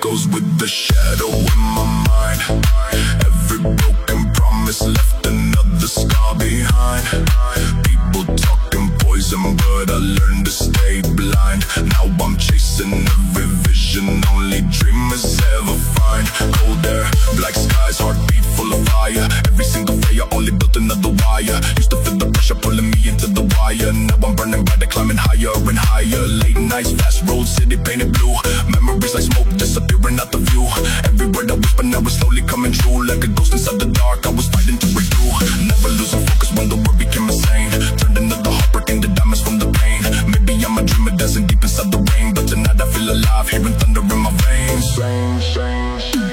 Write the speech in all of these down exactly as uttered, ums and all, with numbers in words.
echoes with the shadow in my mind. Every broken promise left another scar behind. People talking poison, but I learned to stay blind. Now I'm chasing every vision only dreamers ever find. Cold air, black skies, heartbeat full of fire. Every single failure only built another wire. Used to feel the pressure pulling me into the wire. Now I'm burning brighter, climbing higher and higher. Late nights, fast road, city painted blue. Memories like smoke disappearing out the view. Every word I whisper now is slowly coming true. Like a ghost inside the dark, I was fighting to break through. Never losing focus when the world became insane. Turned into the heartbreaking the diamonds from the pain. Maybe I'm a dreamer dancing deep inside the rain, but tonight I feel alive, hearing thunder in my veins. Rain, rain, rain.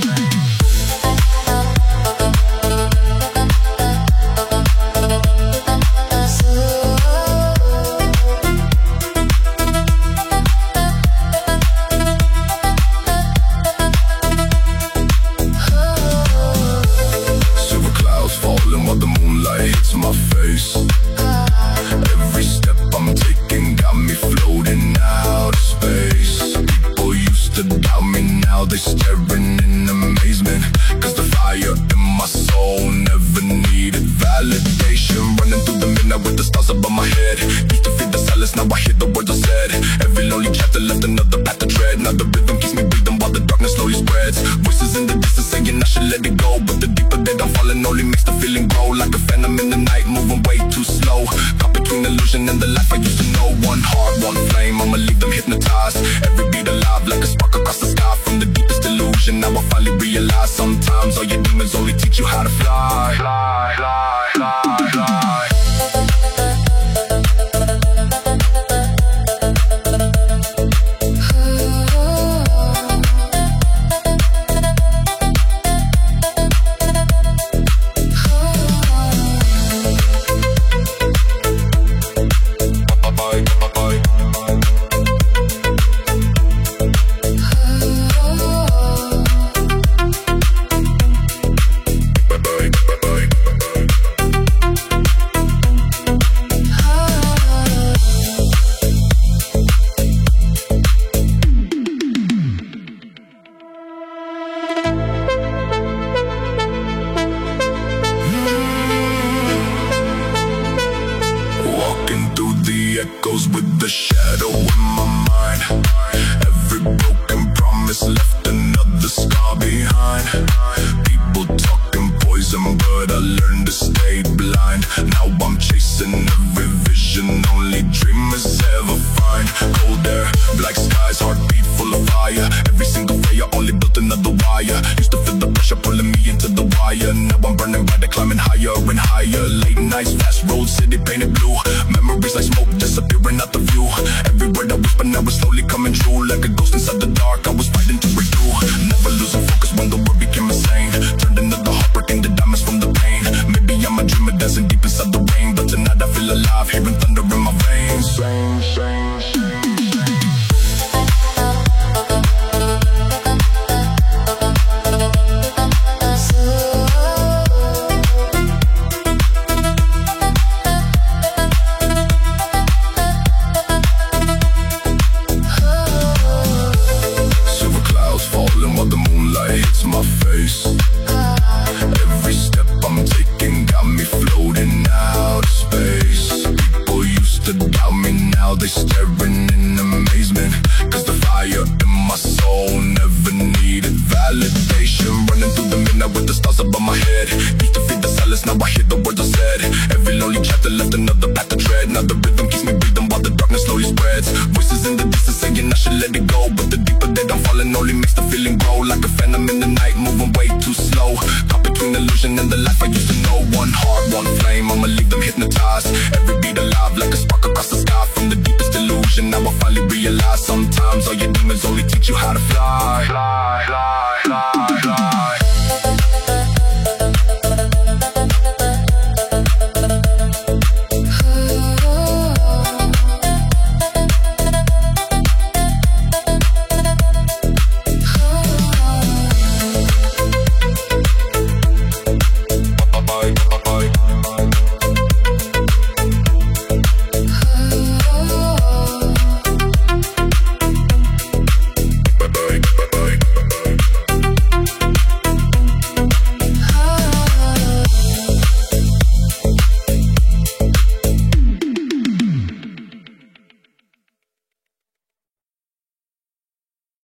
My face. Every step I'm taking got me floating out of space. People used to doubt me, now they staring in amazement. Cause the fire in my soul never needed validation. Running through the midnight with the stars above my head. Used to feel the silence, now I hear the words I said. Every lonely chapter left another path to tread. Now the rhythm keeps me breathing while the darkness slowly spreads. Voices in the distance saying I should let it go, but the deeper that I'm falling only makes the feeling grow. Like a phantom in the night, moving way too slow. Caught between illusion and the life I used to know. One heart, one flame, I'ma leave them hypnotized. Every beat alive like a spark across the sky. From the deepest illusion, now I finally realize sometimes all your demons only teach you how to fly. Fly, fly, fly, fly. Echoes with the shadow in my mind. Every broken promise left another scar behind. People talking poison, but I learned to stay blind. Now I'm chasing every vision only dreamers ever find. Cold air, black skies, heartbeat full of fire. Every single failure only built another wire. Used to feel the pressure pulling me into the wire. Now I'm burning brighter, climbing higher and higher. Late nights, fast road, city painted blue. Memories like smoke disappearing out the view. Every word I whisper now is slowly coming true. Like a ghost inside the dark, I was fighting to break through. Never losing focus when the world became insane. Turned into the heartbreaking the diamonds from the pain. Maybe I'm a dreamer dancing deep inside the rain, but tonight I feel alive, hearing thunder in my veins. Rain, rain, rain. My face. Every step I'm taking got me floating out of space. People used to doubt me, now they staring in amazement. Cause the fire in my soul never needed validation. Running through the midnight with the stars above my head. Used to feel the silence, now I hear the words I said. Every lonely chapter left another path to tread. Now the rhythm keeps me breathing while the darkness slowly spreads. Voices in the distance saying I should let it go, but the deeper that I'm falling only makes the feeling grow. Like a phantom in the night, moving way too slow. Caught between illusion and the life I used to know. One heart, one flame, I'ma leave them hypnotized. Every beat alive like a spark across the sky. From the deepest illusion, now I finally realize sometimes all your demons only teach you how to fly. Fly, fly, fly, fly.